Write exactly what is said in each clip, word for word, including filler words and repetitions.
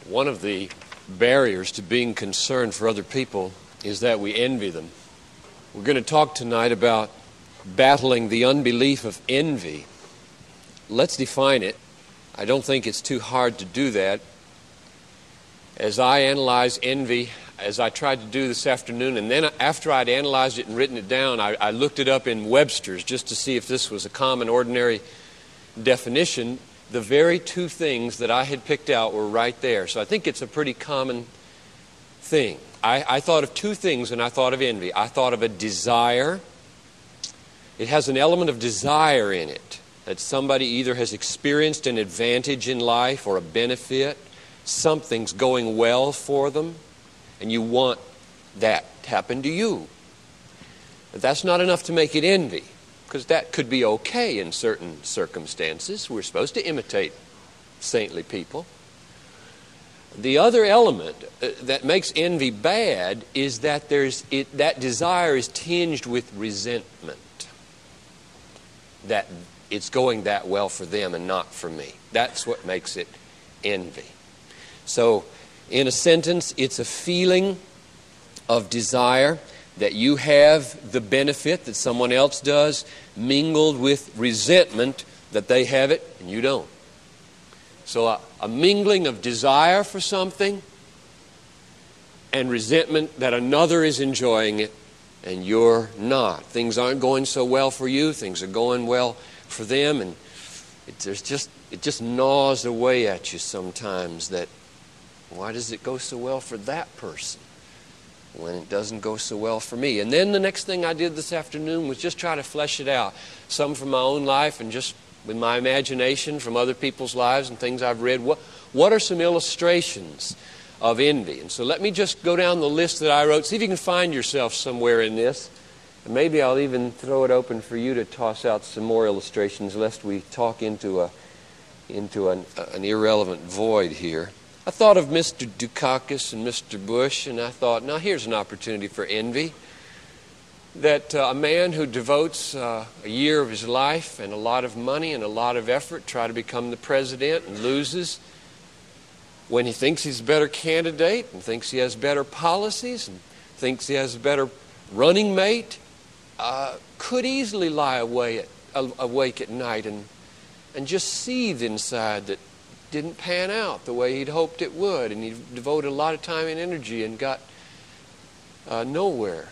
One of the barriers to being concerned for other people is that we envy them. We're going to talk tonight about battling the unbelief of envy. Let's define it. I don't think it's too hard to do that. As I analyze envy, as I tried to do this afternoon, and then after I'd analyzed it and written it down, I, I looked it up in Webster's just to see if this was a common, ordinary definition. The very two things that I had picked out were right there. So I think it's a pretty common thing. I, I thought of two things when I thought of envy. I thought of a desire. It has an element of desire in it, that somebody either has experienced an advantage in life or a benefit. Something's going well for them, and you want that to happen to you. But that's not enough to make it envy, because that could be okay in certain circumstances. We're supposed to imitate saintly people. The other element that makes envy bad is that there's it, that desire is tinged with resentment. That it's going that well for them and not for me. That's what makes it envy. So, in a sentence, it's a feeling of desire that you have the benefit that someone else does, mingled with resentment that they have it and you don't. So a, a mingling of desire for something and resentment that another is enjoying it and you're not. Things aren't going so well for you, things are going well for them, and it, there's just, it just gnaws away at you sometimes that, why does it go so well for that person when it doesn't go so well for me? And then the next thing I did this afternoon was just try to flesh it out. Some from my own life and just with my imagination from other people's lives and things I've read. What, what are some illustrations of envy? And so let me just go down the list that I wrote. See if you can find yourself somewhere in this. And maybe I'll even throw it open for you to toss out some more illustrations lest we talk into a into an, an irrelevant void here. I thought of Mister Dukakis and Mister Bush, and I thought, now here's an opportunity for envy. That uh, a man who devotes uh, a year of his life and a lot of money and a lot of effort try to become the president and loses when he thinks he's a better candidate and thinks he has better policies and thinks he has a better running mate, uh, could easily lie away at, uh, awake at night and, and just seethe inside that didn't pan out the way he'd hoped it would, and he devoted a lot of time and energy and got uh, nowhere.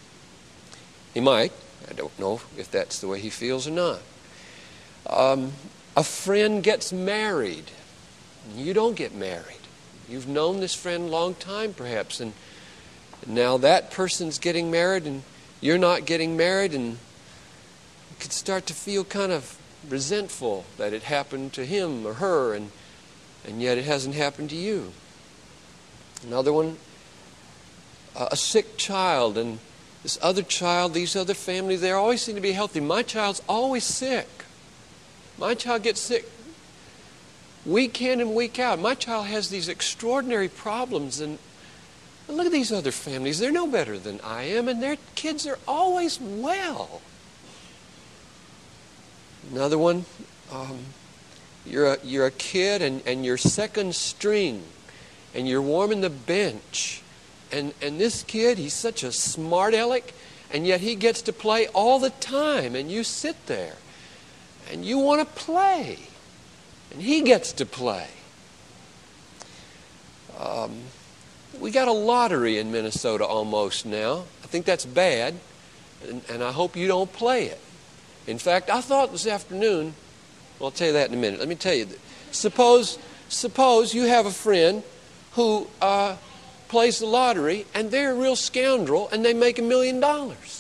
He might. I don't know if that's the way he feels or not. Um, a friend gets married. You don't get married. You've known this friend a long time perhaps, and now that person's getting married and you're not getting married, and you could start to feel kind of resentful that it happened to him or her, and and yet it hasn't happened to you. Another one, uh, a sick child, and this other child, these other families, they always seem to be healthy. My child's always sick. My child gets sick week in and week out. My child has these extraordinary problems, and look at these other families. They're no better than I am, and their kids are always well. Another one, um, you're a, you're a kid and, and you're second string and you're warming the bench. And, and this kid, he's such a smart aleck, and yet he gets to play all the time. And you sit there and you want to play. And he gets to play. Um, we got a lottery in Minnesota almost now. I think that's bad, and, and I hope you don't play it. In fact, I thought this afternoon, well, I'll tell you that in a minute. Let me tell you, suppose, suppose you have a friend who uh, plays the lottery, and they're a real scoundrel, and they make a million dollars.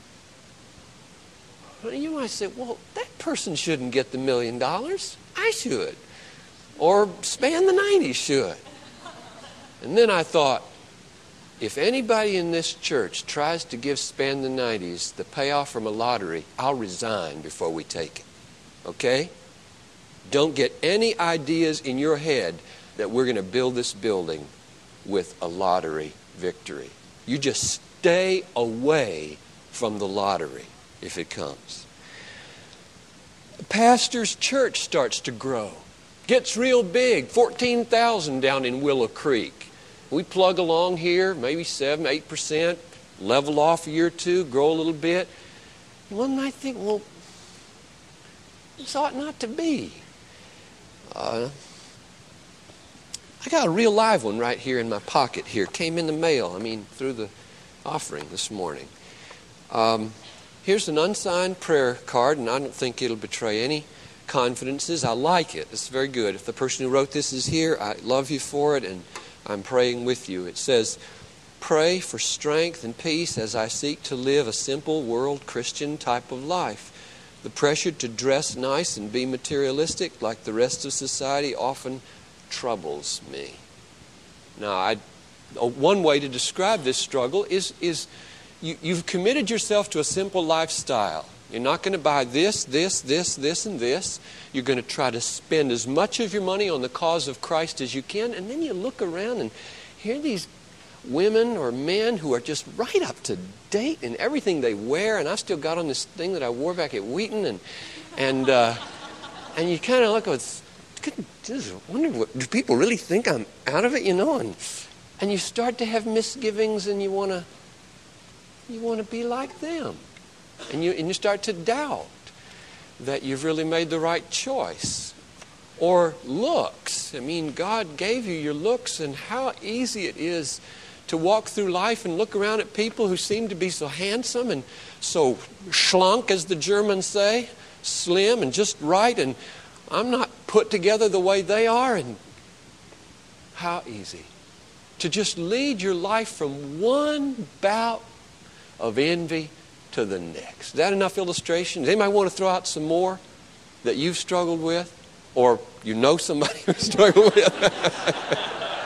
You might say, well, that person shouldn't get the million dollars. I should. Or Span the nineties should. And then I thought, if anybody in this church tries to give Span the nineties the payoff from a lottery, I'll resign before we take it. Okay? Don't get any ideas in your head that we're going to build this building with a lottery victory. You just stay away from the lottery if it comes. The pastor's church starts to grow. gets real big, fourteen thousand down in Willow Creek. We plug along here, maybe seven, eight percent, level off a year or two, grow a little bit. One might think, well, this ought not to be. Uh, I got a real live one right here in my pocket here. Came in the mail, I mean, through the offering this morning. Um, here's an unsigned prayer card, and I don't think it'll betray any confidences. I like it. It's very good. If the person who wrote this is here, I love you for it, and I'm praying with you. It says, pray for strength and peace as I seek to live a simple world Christian type of life. The pressure to dress nice and be materialistic like the rest of society often troubles me. Now, I, one way to describe this struggle is, is you, you've committed yourself to a simple lifestyle. You're not going to buy this, this, this, this, and this. You're going to try to spend as much of your money on the cause of Christ as you can, and then you look around and hear these women or men who are just right up to date in everything they wear, and I still got on this thing that I wore back at Wheaton, and and uh, and you kind of look at it, I wonder, what, do people really think I'm out of it, you know? And and you start to have misgivings, and you want to you want to be like them, and you and you start to doubt that you've really made the right choice. Or looks. I mean, God gave you your looks, and how easy it is to walk through life and look around at people who seem to be so handsome and so schlank, as the Germans say, slim and just right, and I'm not put together the way they are. And how easy to just lead your life from one bout of envy to the next. Is that enough illustration? Does anybody want to throw out some more that you've struggled with? Or you know somebody who struggled with?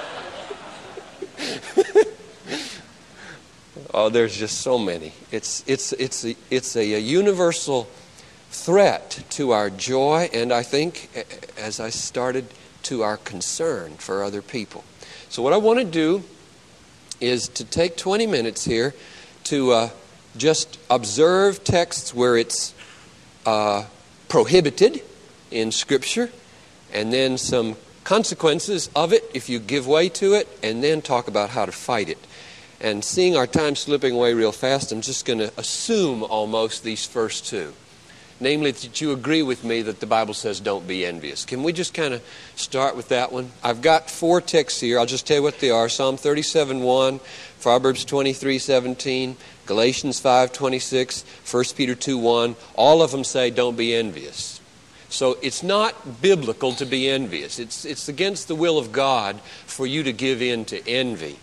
Oh, there's just so many. It's it's it's a, it's a, a universal threat to our joy, and I think, as I started, to our concern for other people. So what I want to do is to take twenty minutes here to uh, just observe texts where it's uh, prohibited in Scripture, and then some consequences of it if you give way to it, and then talk about how to fight it. And seeing our time slipping away real fast, I'm just going to assume almost these first two. Namely, that you agree with me that the Bible says don't be envious. Can we just kind of start with that one? I've got four texts here. I'll just tell you what they are. Psalm thirty-seven one, Proverbs twenty-three seventeen, Galatians five twenty-six, First Peter two one. All of them say don't be envious. So it's not biblical to be envious. It's, it's against the will of God for you to give in to envy.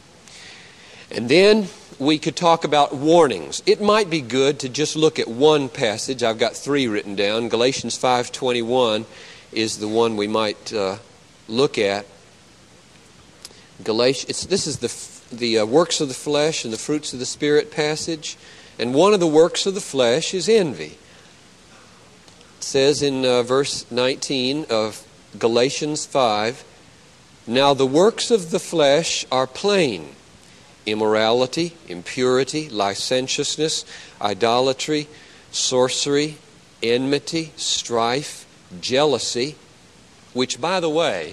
And then we could talk about warnings. It might be good to just look at one passage. I've got three written down. Galatians five twenty-one is the one we might uh, look at. Galatians. It's, this is the the uh, works of the flesh and the fruits of the Spirit passage, and one of the works of the flesh is envy. It says in uh, verse nineteen of Galatians five, "Now the works of the flesh are plain: immorality, impurity, licentiousness, idolatry, sorcery, enmity, strife, jealousy," which, by the way,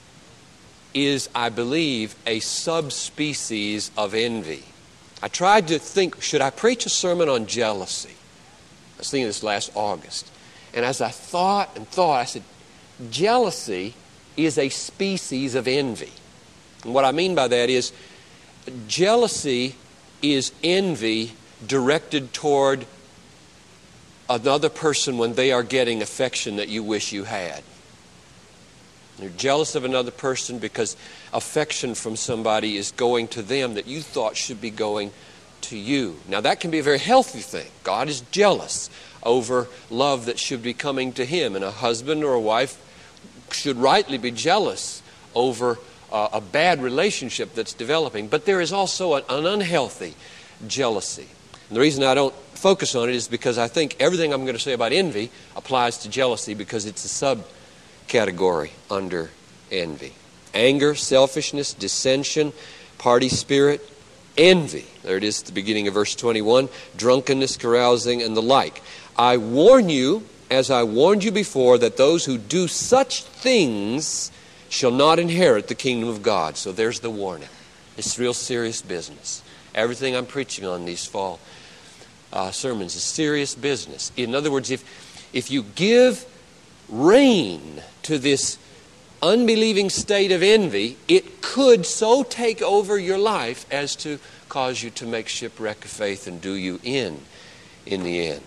is, I believe, a subspecies of envy. I tried to think, should I preach a sermon on jealousy? I was thinking this last August. And as I thought and thought, I said, jealousy is a species of envy. And what I mean by that is, jealousy is envy directed toward another person when they are getting affection that you wish you had. You're jealous of another person because affection from somebody is going to them that you thought should be going to you. Now that can be a very healthy thing. God is jealous over love that should be coming to Him, and a husband or a wife should rightly be jealous over Uh, a bad relationship that's developing. But there is also an, an unhealthy jealousy. And the reason I don't focus on it is because I think everything I'm going to say about envy applies to jealousy, because it's a subcategory under envy. Anger, selfishness, dissension, party spirit, envy. There it is at the beginning of verse twenty-one. Drunkenness, carousing, and the like. I warn you, as I warned you before, that those who do such things shall not inherit the kingdom of God. So there's the warning. It's real serious business. Everything I'm preaching on these fall uh, sermons is serious business. In other words, if if you give rein to this unbelieving state of envy, it could so take over your life as to cause you to make shipwreck of faith and do you in in the end.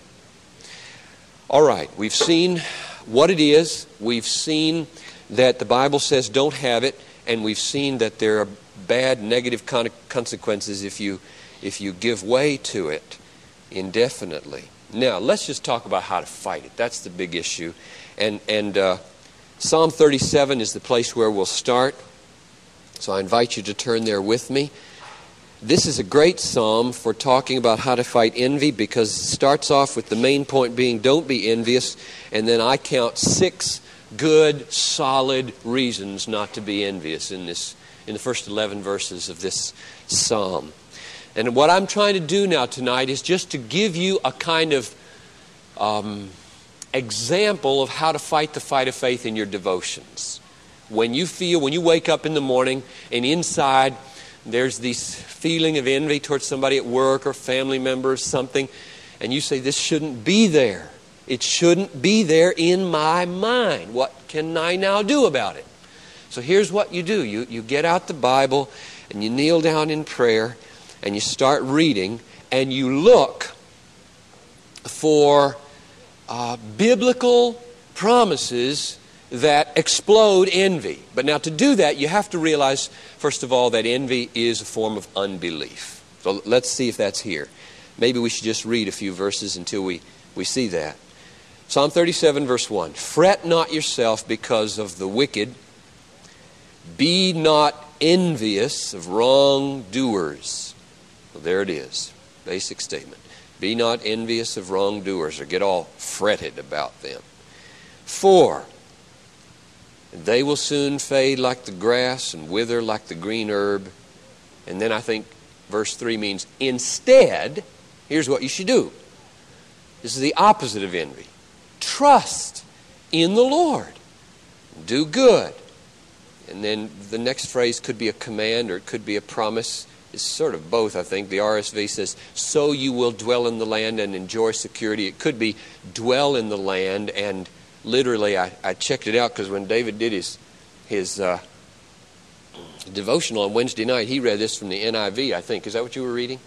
All right, we've seen what it is. We've seen that the Bible says don't have it, and we've seen that there are bad, negative con- consequences if you if you give way to it indefinitely. Now, let's just talk about how to fight it. That's the big issue. And, and uh, Psalm thirty-seven is the place where we'll start. So I invite you to turn there with me. This is a great psalm for talking about how to fight envy, because it starts off with the main point being don't be envious, and then I count six good, solid reasons not to be envious in this in the first eleven verses of this psalm. And what I'm trying to do now tonight is just to give you a kind of um, example of how to fight the fight of faith in your devotions. When you feel, when you wake up in the morning and inside there's this feeling of envy towards somebody at work or family member or something, and you say, this shouldn't be there. It shouldn't be there in my mind. What can I now do about it? So here's what you do. You, you get out the Bible and you kneel down in prayer and you start reading and you look for uh, biblical promises that explode envy. But now to do that, you have to realize, first of all, that envy is a form of unbelief. So let's see if that's here. Maybe we should just read a few verses until we, we see that. Psalm thirty-seven, verse one. Fret not yourself because of the wicked. Be not envious of wrongdoers. Well, there it is. Basic statement. Be not envious of wrongdoers, or get all fretted about them. For they will soon fade like the grass and wither like the green herb. And then I think verse three means instead, here's what you should do. This is the opposite of envy. Trust in the Lord. Do good. And then the next phrase could be a command or it could be a promise. It's sort of both, I think. The R S V says, so you will dwell in the land and enjoy security. It could be dwell in the land, and literally I, I checked it out because when David did his, his uh, devotional on Wednesday night, he read this from the N I V, I think. Is that what you were reading?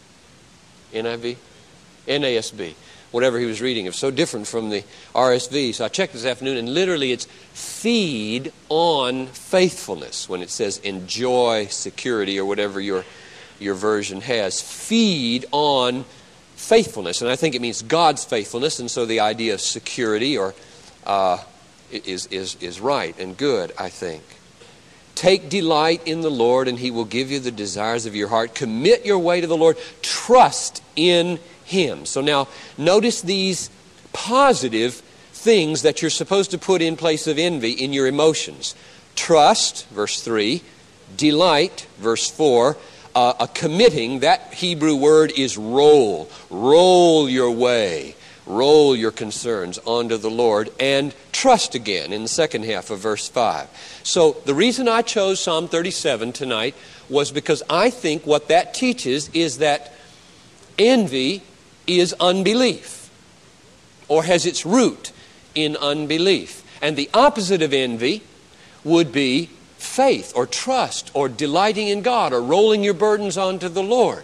N I V? N A S B. Whatever he was reading. It was so different from the R S V. So I checked this afternoon, and literally it's feed on faithfulness when it says enjoy security or whatever your, your version has. Feed on faithfulness. And I think it means God's faithfulness, and so the idea of security or uh, is, is, is right and good, I think. Take delight in the Lord, and He will give you the desires of your heart. Commit your way to the Lord. Trust in Him. So now, notice these positive things that you're supposed to put in place of envy in your emotions. Trust, verse three. Delight, verse four. Uh, a committing, that Hebrew word is roll. Roll your way. Roll your concerns onto the Lord. And trust again in the second half of verse five. So the reason I chose Psalm thirty-seven tonight was because I think what that teaches is that envy is unbelief, or has its root in unbelief. And the opposite of envy would be faith or trust or delighting in God or rolling your burdens onto the Lord.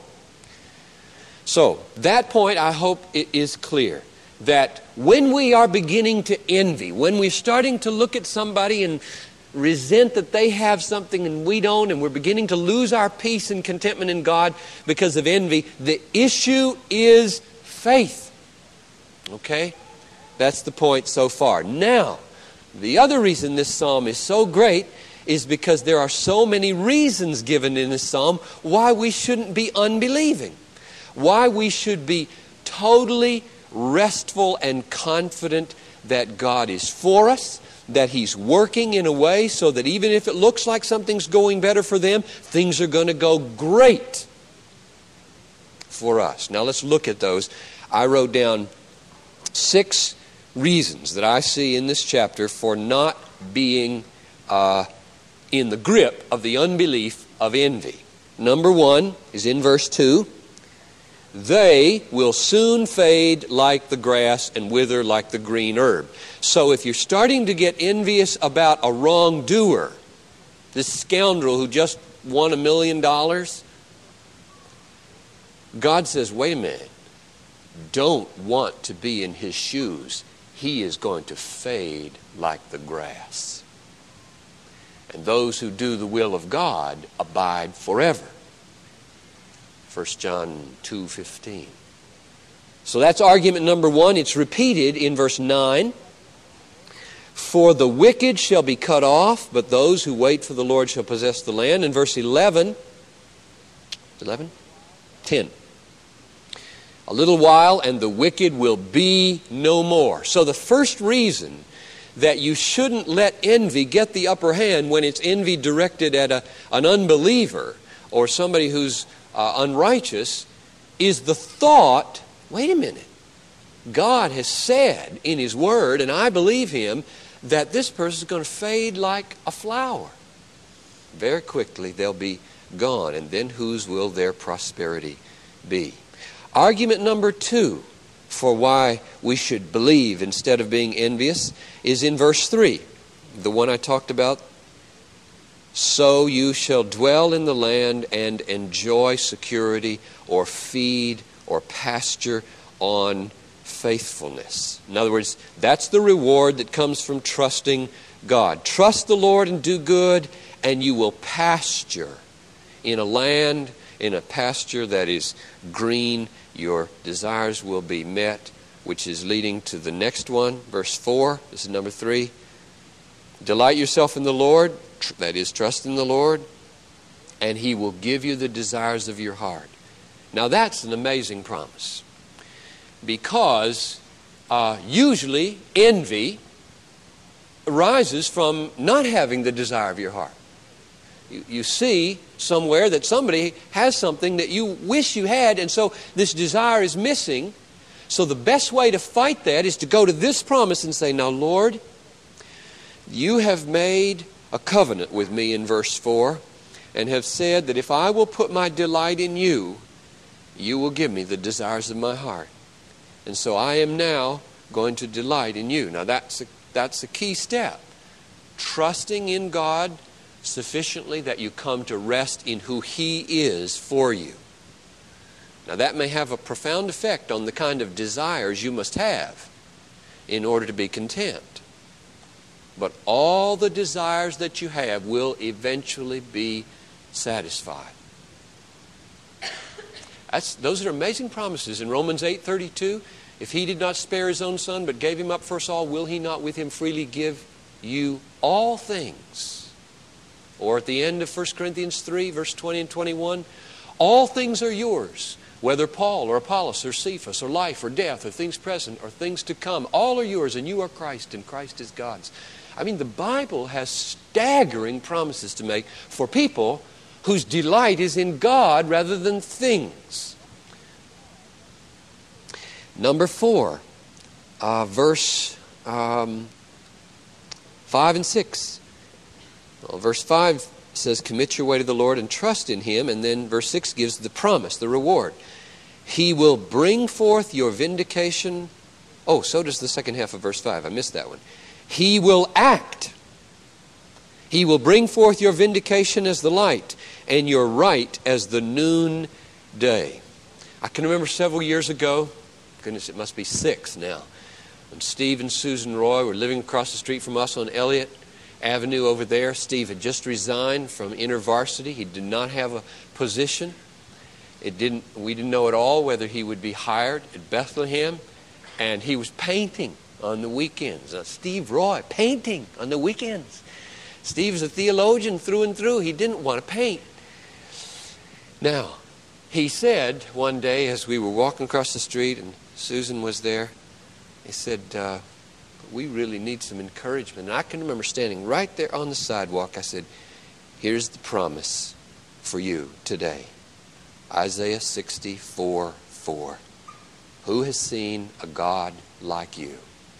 So that point, I hope it is clear, that when we are beginning to envy, when we're starting to look at somebody and resent that they have something and we don't, and we're beginning to lose our peace and contentment in God because of envy, the issue is faith. Okay? That's the point so far. Now, the other reason this psalm is so great is because there are so many reasons given in this psalm why we shouldn't be unbelieving. Why we should be totally restful and confident that God is for us, that He's working in a way so that even if it looks like something's going better for them, things are going to go great for us. Now let's look at those. I wrote down six reasons that I see in this chapter for not being uh, in the grip of the unbelief of envy. Number one is in verse two. They will soon fade like the grass and wither like the green herb. So if you're starting to get envious about a wrongdoer, this scoundrel who just won a million dollars, God says, wait a minute, don't want to be in his shoes. He is going to fade like the grass. And those who do the will of God abide forever. First John two fifteen. So that's argument number one. It's repeated in verse nine. For the wicked shall be cut off, but those who wait for the Lord shall possess the land. In verse eleven, eleven? ten. A little while and the wicked will be no more. So the first reason that you shouldn't let envy get the upper hand when it's envy directed at a, an unbeliever or somebody who's uh, unrighteous is the thought, wait a minute, God has said in his word, and I believe him, that this person is going to fade like a flower. Very quickly they'll be gone, and then whose will their prosperity be? Argument number two for why we should believe instead of being envious is in verse three, the one I talked about. So you shall dwell in the land and enjoy security or feed or pasture on faithfulness. In other words, that's the reward that comes from trusting God. Trust the Lord and do good, and you will pasture in a land, in a pasture that is green. Your desires will be met, which is leading to the next one, verse four. This is number three. Delight yourself in the Lord, that is, trust in the Lord, and he will give you the desires of your heart. Now that's an amazing promise, because uh, usually envy arises from not having the desire of your heart. You, you see somewhere that somebody has something that you wish you had, and so this desire is missing. So the best way to fight that is to go to this promise and say, now Lord, you have made a covenant with me in verse four and have said that if I will put my delight in you, you will give me the desires of my heart. And so I am now going to delight in you. Now that's a, that's a key step. Trusting in God sufficiently that you come to rest in who he is for you. Now that may have a profound effect on the kind of desires you must have in order to be content. But all the desires that you have will eventually be satisfied. That's, those are amazing promises. In Romans eight thirty-two, if he did not spare his own son but gave him up for us all, will he not with him freely give you all things? Or at the end of First Corinthians three, verse twenty and twenty-one, all things are yours, whether Paul or Apollos or Cephas or life or death or things present or things to come, all are yours, and you are Christ and Christ is God's. I mean, the Bible has staggering promises to make for people whose delight is in God rather than things. Number four, uh, verse um, five and six. Well, verse five says, commit your way to the Lord and trust in him. And then verse six gives the promise, the reward. He will bring forth your vindication. Oh, so does the second half of verse five. I missed that one. He will act. He will bring forth your vindication as the light and your right as the noonday. I can remember several years ago, goodness, it must be six now, when Steve and Susan Roy were living across the street from us on Elliott Avenue over there. Steve had just resigned from InterVarsity. He did not have a position. It didn't. We didn't know at all whether he would be hired at Bethlehem, and he was painting on the weekends. Now, Steve Roy, painting on the weekends. Steve's a theologian through and through. He didn't want to paint. Now, he said one day as we were walking across the street and Susan was there, he said, uh, we really need some encouragement. And I can remember standing right there on the sidewalk. I said, here's the promise for you today. Isaiah sixty-four four. Who has seen a God like you?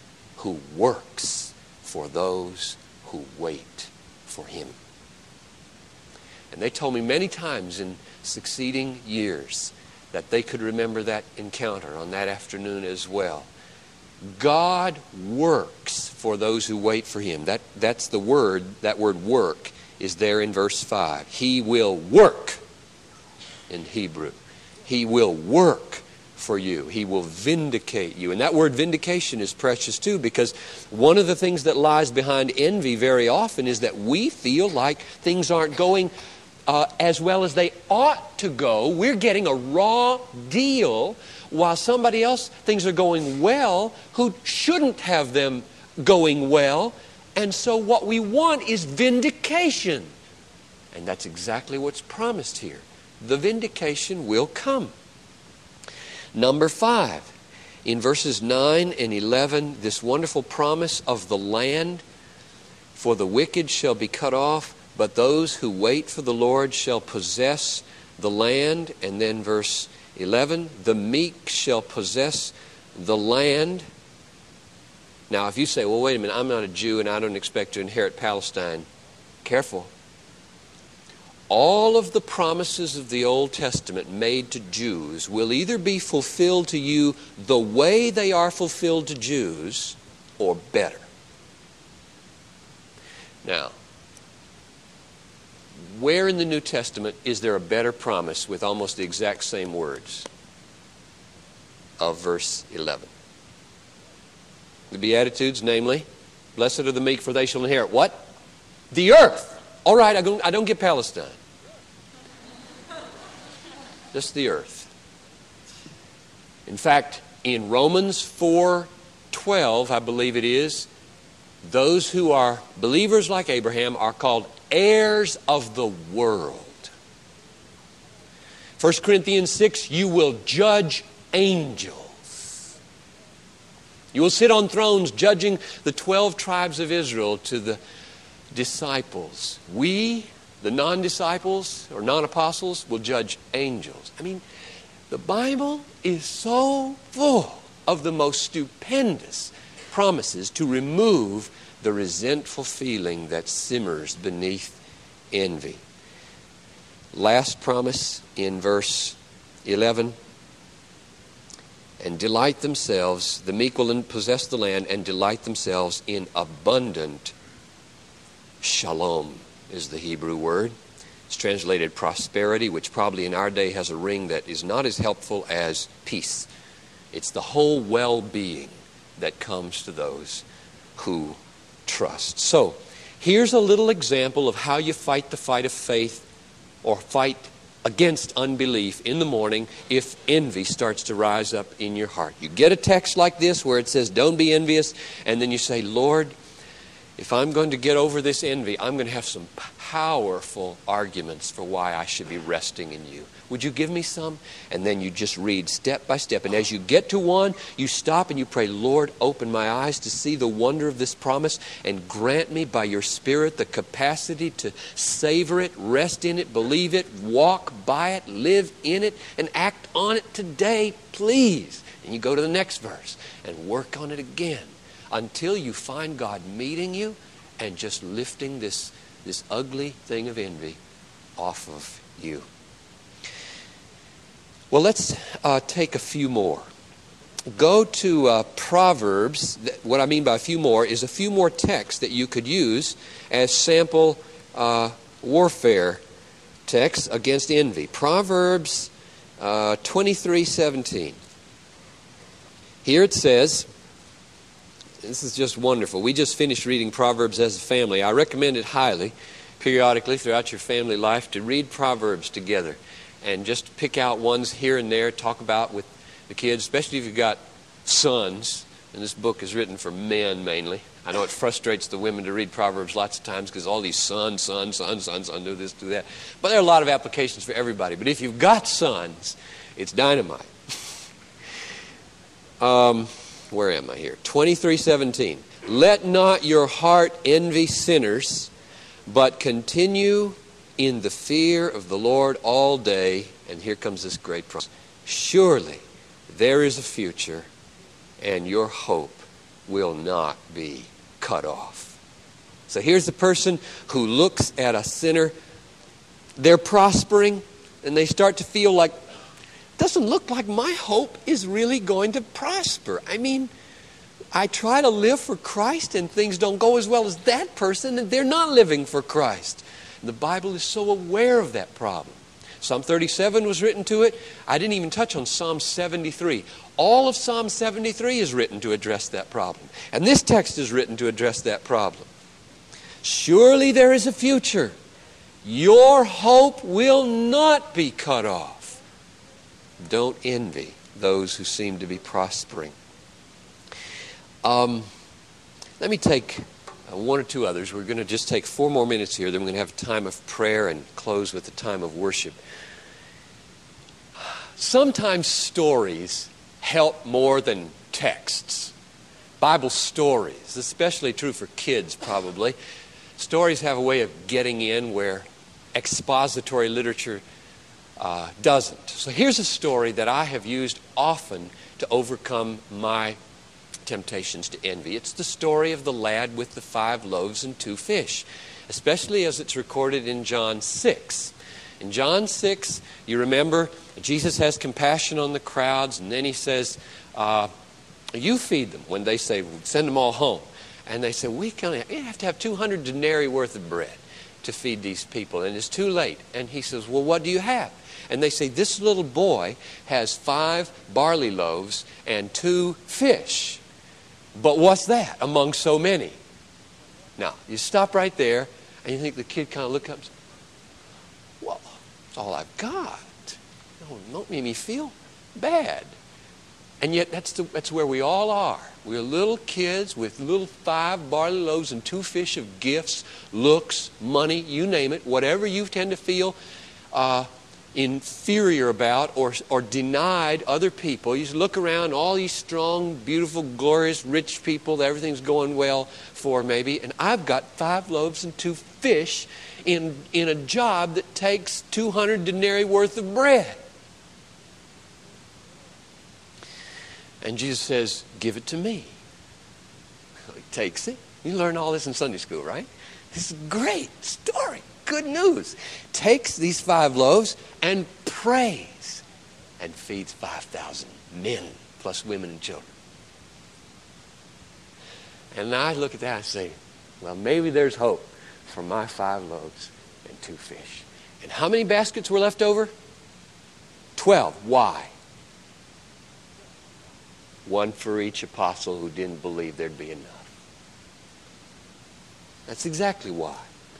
who works for those who wait for him. And they told me many times in succeeding years that they could remember that encounter on that afternoon as well. God works for those who wait for him. That, that's the word, that word work is there in verse five. He will work in Hebrew. He will work for you. He will vindicate you. And that word vindication is precious too, because one of the things that lies behind envy very often is that we feel like things aren't going uh, as well as they ought to go. We're getting a raw deal while somebody else, things are going well, who shouldn't have them going well. And so what we want is vindication. And that's exactly what's promised here. The vindication will come. Number five, in verses nine and eleven, this wonderful promise of the land. For the wicked shall be cut off, but those who wait for the Lord shall possess the land. And then verse eleven, the meek shall possess the land. Now, if you say, well, wait a minute, I'm not a Jew and I don't expect to inherit Palestine. Careful. All of the promises of the Old Testament made to Jews will either be fulfilled to you the way they are fulfilled to Jews or better. Now, where in the New Testament is there a better promise with almost the exact same words of verse eleven? The Beatitudes, namely, blessed are the meek, for they shall inherit what? The earth. All right, I don't, I don't get Palestine. Just the earth. In fact, in Romans four twelve, I believe it is, those who are believers like Abraham are called heirs of the world. First Corinthians six, you will judge angels. You will sit on thrones judging the twelve tribes of Israel to the disciples. We, the non-disciples or non-apostles, will judge angels. I mean, the Bible is so full of the most stupendous promises to remove the resentful feeling that simmers beneath envy. Last promise in verse eleven. And delight themselves, the meek will possess the land and delight themselves in abundant shalom is the Hebrew word. It's translated prosperity, which probably in our day has a ring that is not as helpful as peace. It's the whole well-being that comes to those who trust. So, here's a little example of how you fight the fight of faith or fight against unbelief in the morning if envy starts to rise up in your heart. You get a text like this where it says, don't be envious, and then you say, Lord, if I'm going to get over this envy, I'm going to have some powerful arguments for why I should be resting in you. Would you give me some? And then you just read step by step. And as you get to one, you stop and you pray, Lord, open my eyes to see the wonder of this promise and grant me by your Spirit the capacity to savor it, rest in it, believe it, walk by it, live in it, and act on it today, please. And you go to the next verse and work on it again, until you find God meeting you and just lifting this, this ugly thing of envy off of you. Well, let's uh, take a few more. Go to uh, Proverbs. What I mean by a few more is a few more texts that you could use as sample uh, warfare texts against envy. Proverbs uh, twenty-three seventeen. Here it says, this is just wonderful. We just finished reading Proverbs as a family. I recommend it highly, periodically throughout your family life, to read Proverbs together and just pick out ones here and there, talk about with the kids, especially if you've got sons. And this book is written for men mainly. I know it frustrates the women to read Proverbs lots of times because all these sons, sons, sons, sons, sons, do this, do that. But there are a lot of applications for everybody. But if you've got sons, it's dynamite. um... Where am I here? twenty-three seventeen. Let not your heart envy sinners, but continue in the fear of the Lord all day. And here comes this great promise. Surely there is a future, and your hope will not be cut off. So here's the person who looks at a sinner. They're prospering, and they start to feel like, doesn't look like my hope is really going to prosper. I mean, I try to live for Christ and things don't go as well as that person, and they're not living for Christ. And the Bible is so aware of that problem. Psalm thirty-seven was written to it. I didn't even touch on Psalm seventy-three. All of Psalm seventy-three is written to address that problem. And this text is written to address that problem. Surely there is a future. Your hope will not be cut off. Don't envy those who seem to be prospering. Um, let me take uh, one or two others. We're going to just take four more minutes here. Then we're going to have a time of prayer and close with a time of worship. Sometimes stories help more than texts. Bible stories, especially true for kids probably. Stories have a way of getting in where expository literature uh, doesn't. So here's a story that I have used often to overcome my temptations to envy. It's the story of the lad with the five loaves and two fish, especially as it's recorded in John six. In John six, you remember, Jesus has compassion on the crowds, and then he says, uh, you feed them. When they say, send them all home. And they say, we can have to have two hundred denarii worth of bread to feed these people, and it's too late. And he says, well, what do you have? And they say, this little boy has five barley loaves and two fish. But what's that among so many? Now, you stop right there, and you think the kid kind of look up and says, well, that's all I've got. No, don't make me feel bad. And yet that's, the, that's where we all are. We're little kids with little five barley loaves and two fish of gifts, looks, money, you name it, whatever you tend to feel uh, inferior about or, or denied other people. You look around, all these strong, beautiful, glorious, rich people that everything's going well for maybe, and I've got five loaves and two fish in, in a job that takes two hundred denarii worth of bread. And Jesus says, give it to me. He takes it. You learn all this in Sunday school, right? This is a great story. Good news. Takes these five loaves and prays and feeds five thousand men plus women and children. And I look at that and say, well, maybe there's hope for my five loaves and two fish. And how many baskets were left over? Twelve. Why? One for each apostle who didn't believe there'd be enough. That's exactly why.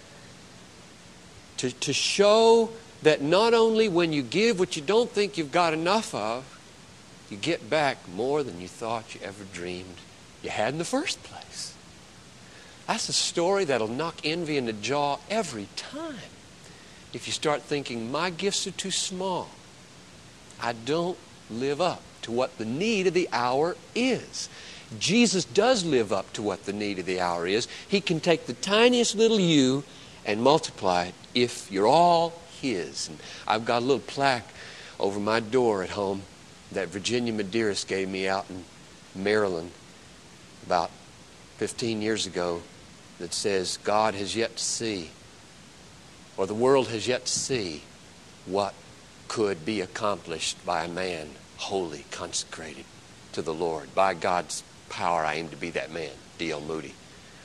To, to show that not only when you give what you don't think you've got enough of, you get back more than you thought you ever dreamed you had in the first place. That's a story that'll knock envy in the jaw every time. If you start thinking, my gifts are too small, I don't live up to what the need of the hour is. Jesus does live up to what the need of the hour is. He can take the tiniest little you and multiply it if you're all His. And I've got a little plaque over my door at home that Virginia Medeiros gave me out in Maryland about fifteen years ago that says, God has yet to see, or the world has yet to see, what could be accomplished by a man holy, consecrated to the Lord. By God's power, I aim to be that man. D L Moody.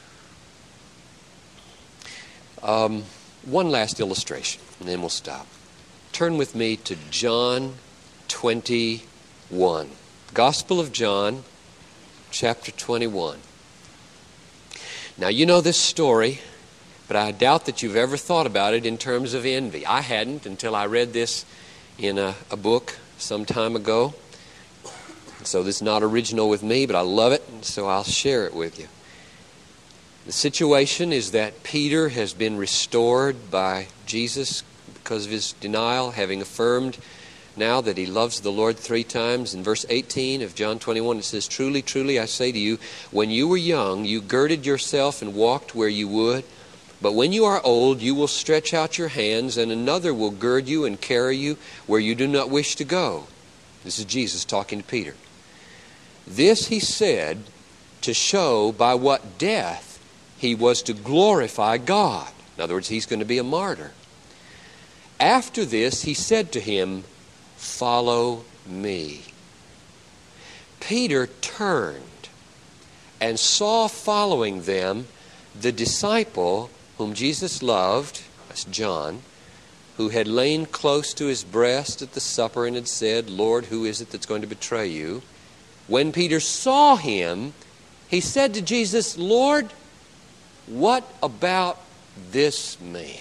Um, one last illustration, and then we'll stop. Turn with me to John twenty-one. Gospel of John, chapter twenty-one. Now, you know this story, but I doubt that you've ever thought about it in terms of envy. I hadn't until I read this in a, a book some time ago. So this is not original with me, but I love it, and so I'll share it with you. The situation is that Peter has been restored by Jesus because of his denial, having affirmed now that he loves the Lord three times. In verse eighteen of John twenty-one, it says, truly, truly, I say to you, when you were young, you girded yourself and walked where you would. But when you are old, you will stretch out your hands, and another will gird you and carry you where you do not wish to go. This is Jesus talking to Peter. This he said to show by what death he was to glorify God. In other words, he's going to be a martyr. After this, he said to him, "Follow me." Peter turned and saw following them the disciple whom Jesus loved, that's John, who had lain close to his breast at the supper and had said, "Lord, who is it that's going to betray you?" When Peter saw him, he said to Jesus, "Lord, what about this man?"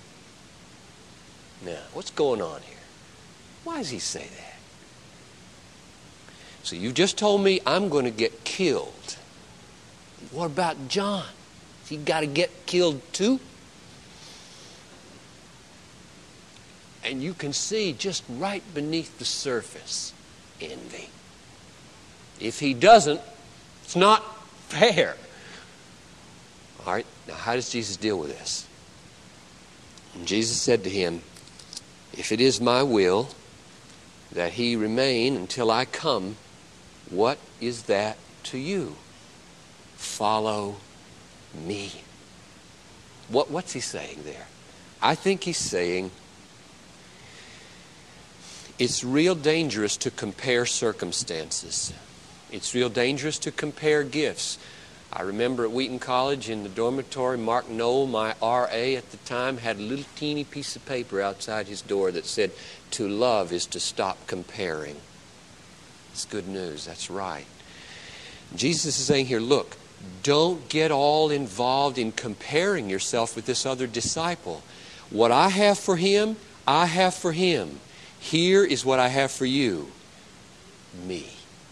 Now, what's going on here? Why does he say that? So you just told me I'm going to get killed. What about John? He got to get killed too? And you can see just right beneath the surface, envy. If he doesn't, it's not fair. All right, now how does Jesus deal with this? And Jesus said to him, "If it is my will that he remain until I come, what is that to you? Follow me." What, what's he saying there? I think he's saying it's real dangerous to compare circumstances. It's real dangerous to compare gifts. I remember at Wheaton College in the dormitory, Mark Knoll, my R A at the time, had a little teeny piece of paper outside his door that said, "To love is to stop comparing." It's good news. That's right. Jesus is saying here, look, don't get all involved in comparing yourself with this other disciple. What I have for him, I have for him. Here is what I have for you. Me.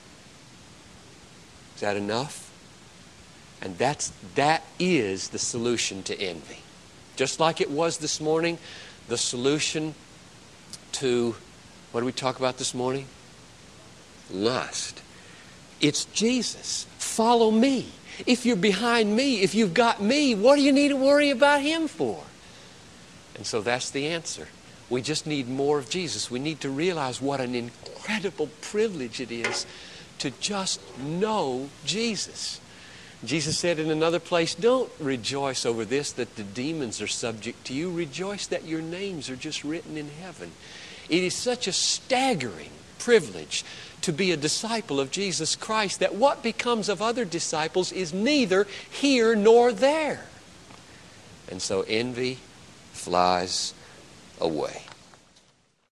Is that enough? And that's, that is the solution to envy. Just like it was this morning, the solution to, what did we talk about this morning? Lust. It's Jesus. Follow me. If you're behind me, if you've got me, what do you need to worry about him for? And so that's the answer. We just need more of Jesus. We need to realize what an incredible privilege it is to just know Jesus. Jesus said in another place, don't rejoice over this, that the demons are subject to you. Rejoice that your names are just written in heaven. It is such a staggering privilege to be a disciple of Jesus Christ that what becomes of other disciples is neither here nor there. And so envy flies away.